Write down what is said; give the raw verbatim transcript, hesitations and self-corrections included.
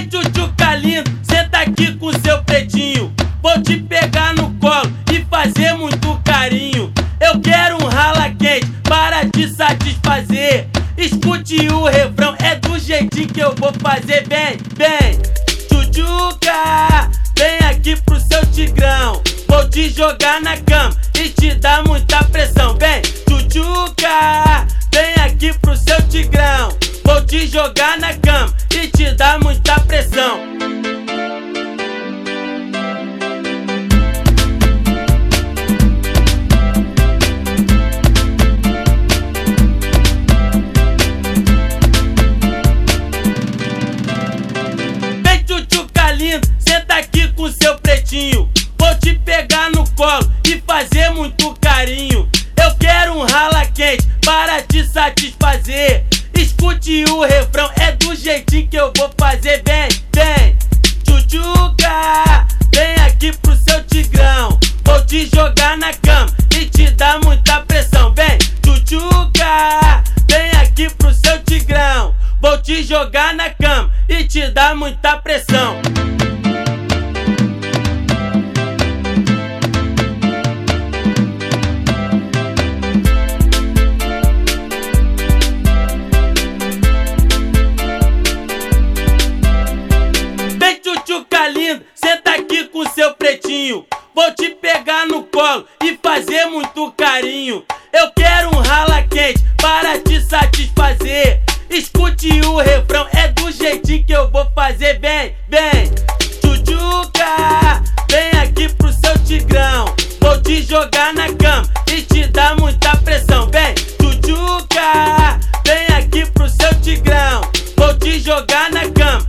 Vem tchutchuca lindo, senta aqui com seu pretinho. Vou te pegar no colo e fazer muito carinho. Eu quero um rala quente para te satisfazer. Escute o refrão, é do jeitinho que eu vou fazer. Vem, vem, tchutchuca, vem aqui pro seu tigrão. Vou te jogar na cama e te dar muita pressão. Vem, tchutchuca, vem aqui pro seu tigrão. Vou te jogar na cama e te dar muita pressão. Vem tchutchuca lindo, senta aqui com seu pretinho. Vou te pegar no colo e fazer muito carinho. Eu quero um rala quente para te satisfazer. Escute o refrão, é do jeitinho que eu vou fazer. Vem, vem, tchutchuca, vem aqui pro seu tigrão. Vou te jogar na cama e te dar muita pressão. Vem, tchutchuca, vem aqui pro seu tigrão. Vou te jogar na cama e te dar muita pressão. Tchutchuca lindo, senta aqui com seu pretinho. Vou te pegar no colo e fazer muito carinho. Eu quero um rala quente para te satisfazer. Escute o refrão, é do jeitinho que eu vou fazer. Vem, vem, tchutchuca, vem aqui pro seu tigrão. Vou te jogar na cama e te dar muita pressão. Vem, tchutchuca, vem aqui pro seu tigrão. Vou te jogar na cama